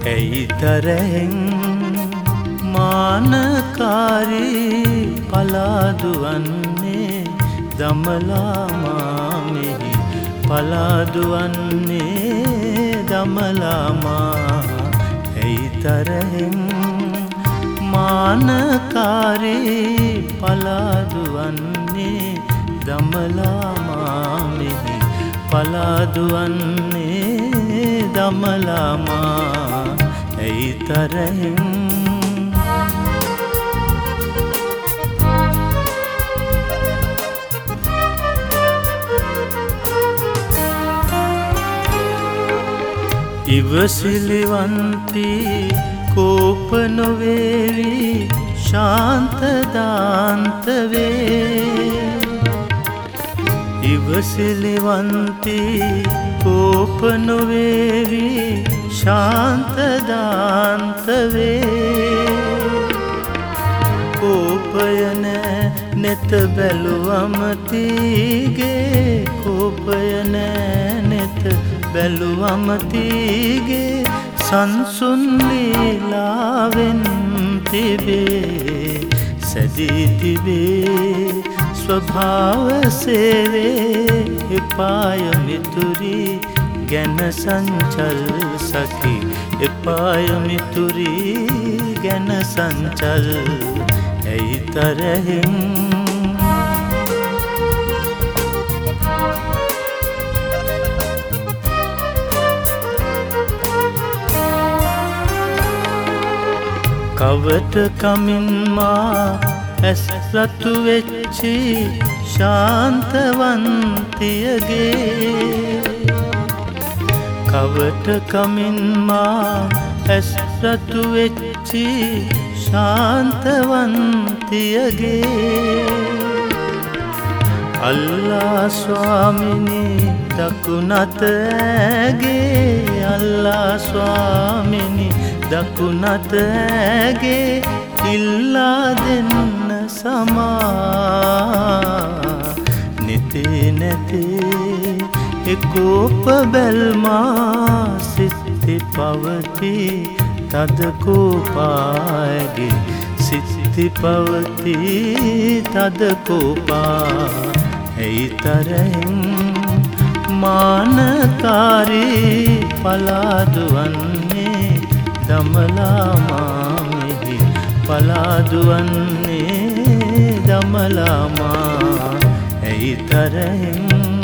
ඇයිතරෙන් මානකාරී පලාදුවන්නේ දමලා මාමෙහි පලාදුවන්නේ දමලා මා ඇයිතරෙන් මානකාරී පලාදුවන්නේ දමලා මාමෙහි පලාදුවන්නේ දමලා මා ඇයිතරෙන් ඉවසිලිවන්ති කෝප නොවේවි ශාන්තදාන්ත වේ ඉවසිලිවන්ති කෝප නොවේවි ශාන්තදාන්ත වේ කෝපය නෑ නෙත බැලුවම තීගේ කෝපය නෑ නෙත බැලුවම තීගේ සංසුන් ලීලාවෙන් තිබේ සැදී තිබේ ස්වභාව සේවේ එපාය මිතුරි ගැන සංචල් සකි එපාය මිතුරි ගැන සංචල් ඇයිතරෙන් කවට කමින් මා ඇස් රතු වෙච්චි ශාන්තවන්තියගේ කවට කමින් මා ඇස් රතු වෙච්චි ශාන්තවන්තියගේ අල්ලා ස්වාමිනී දකුණත ඇගේ අල්ලා ස්වාමිනී දකුණත ඇගේ ඉල්ලා දෙන්න සමා නෙතේ නැතේ එකෝප බැල්මා සිත්ති පවති තද කෝපාගේ සිත්ති පවති තද කෝපා ඇයිතරෙන් මානකාරී පලාදුවන්නේ දමලා මාමෙහි පලාදුවන්නේ දමලා මා ඇයිතරෙන්